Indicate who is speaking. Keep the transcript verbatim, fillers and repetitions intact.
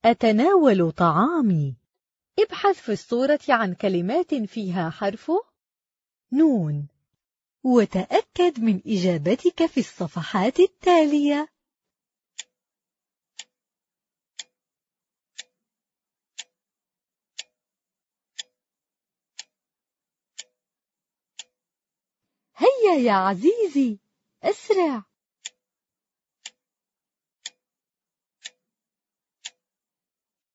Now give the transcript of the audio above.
Speaker 1: أتناول طعامي. ابحث في الصورة عن كلمات فيها حرف نون، وتأكد من إجابتك في الصفحات التالية. هيا يا عزيزي، أسرع.